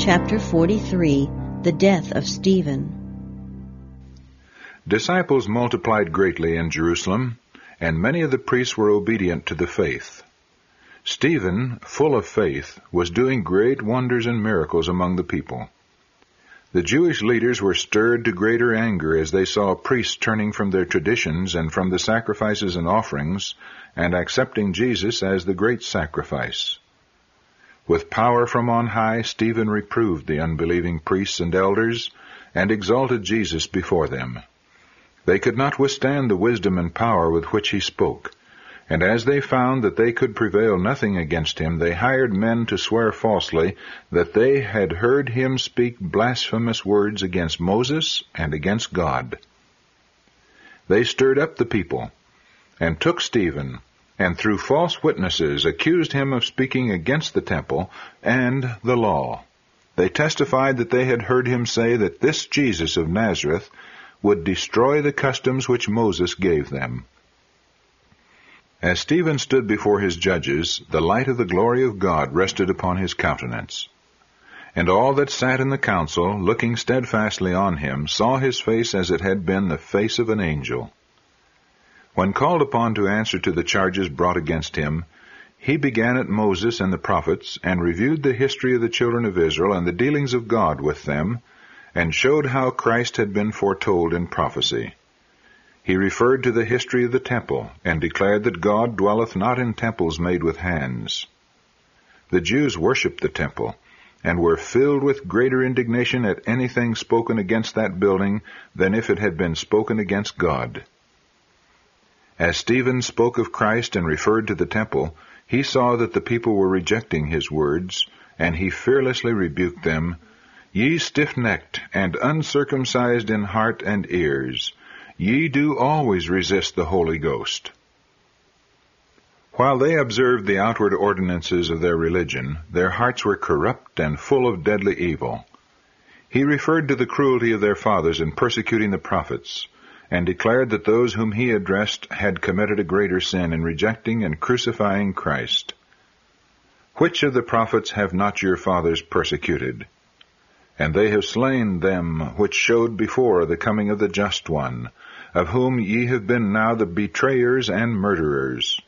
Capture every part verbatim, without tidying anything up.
Chapter forty-three. The Death of Stephen. Disciples multiplied greatly in Jerusalem, and many of the priests were obedient to the faith. Stephen, full of faith, was doing great wonders and miracles among the people. The Jewish leaders were stirred to greater anger as they saw priests turning from their traditions and from the sacrifices and offerings, and accepting Jesus as the great sacrifice. With power from on high, Stephen reproved the unbelieving priests and elders, and exalted Jesus before them. They could not withstand the wisdom and power with which he spoke, and as they found that they could prevail nothing against him, they hired men to swear falsely that they had heard him speak blasphemous words against Moses and against God. They stirred up the people, and took Stephen, and through false witnesses accused him of speaking against the temple and the law. They testified that they had heard him say that this Jesus of Nazareth would destroy the customs which Moses gave them. As Stephen stood before his judges, the light of the glory of God rested upon his countenance. And all that sat in the council, looking steadfastly on him, saw his face as it had been the face of an angel. When called upon to answer to the charges brought against him, he began at Moses and the prophets, and reviewed the history of the children of Israel and the dealings of God with them, and showed how Christ had been foretold in prophecy. He referred to the history of the temple, and declared that God dwelleth not in temples made with hands. The Jews worshipped the temple, and were filled with greater indignation at anything spoken against that building than if it had been spoken against God. As Stephen spoke of Christ and referred to the temple, he saw that the people were rejecting his words, and he fearlessly rebuked them, Ye stiff-necked and uncircumcised in heart and ears, ye do always resist the Holy Ghost. While they observed the outward ordinances of their religion, their hearts were corrupt and full of deadly evil. He referred to the cruelty of their fathers in persecuting the prophets, and declared that those whom he addressed had committed a greater sin in rejecting and crucifying Christ. Which of the prophets have not your fathers persecuted? And they have slain them which showed before the coming of the Just One, of whom ye have been now the betrayers and murderers.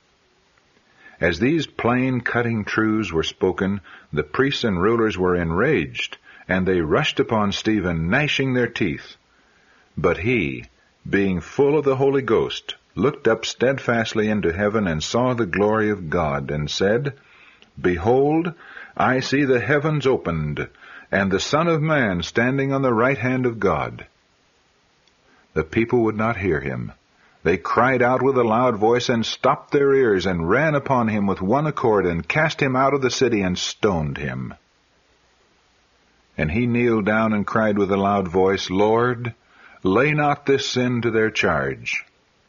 As these plain, cutting truths were spoken, the priests and rulers were enraged, and they rushed upon Stephen, gnashing their teeth. But he, being full of the Holy Ghost, looked up steadfastly into heaven and saw the glory of God, and said, Behold, I see the heavens opened, and the Son of Man standing on the right hand of God. The people would not hear him. They cried out with a loud voice, and stopped their ears, and ran upon him with one accord, and cast him out of the city, and stoned him. And he kneeled down and cried with a loud voice, Lord, lay not this sin to their charge.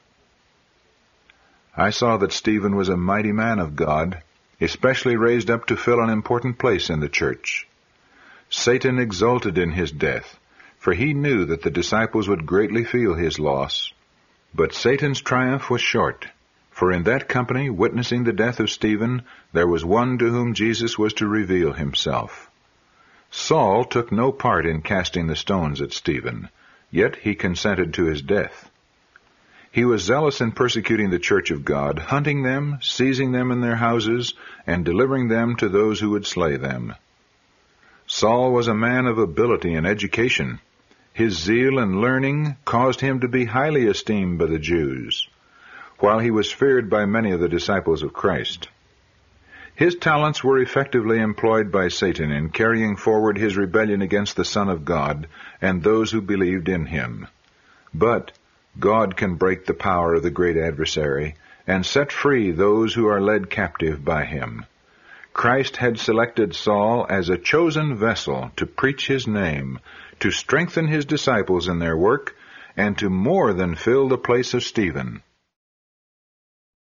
I saw that Stephen was a mighty man of God, especially raised up to fill an important place in the church. Satan exulted in his death, for he knew that the disciples would greatly feel his loss. But Satan's triumph was short, for in that company, witnessing the death of Stephen, there was one to whom Jesus was to reveal himself. Saul took no part in casting the stones at Stephen, yet he consented to his death. He was zealous in persecuting the church of God, hunting them, seizing them in their houses, and delivering them to those who would slay them. Saul was a man of ability and education. His zeal and learning caused him to be highly esteemed by the Jews, while he was feared by many of the disciples of Christ. His talents were effectively employed by Satan in carrying forward his rebellion against the Son of God and those who believed in him. But God can break the power of the great adversary and set free those who are led captive by him. Christ had selected Saul as a chosen vessel to preach his name, to strengthen his disciples in their work, and to more than fill the place of Stephen.